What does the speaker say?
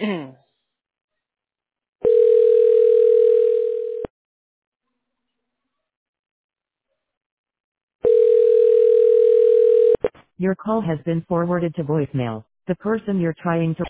Your call has been forwarded to voicemail. The person you're trying to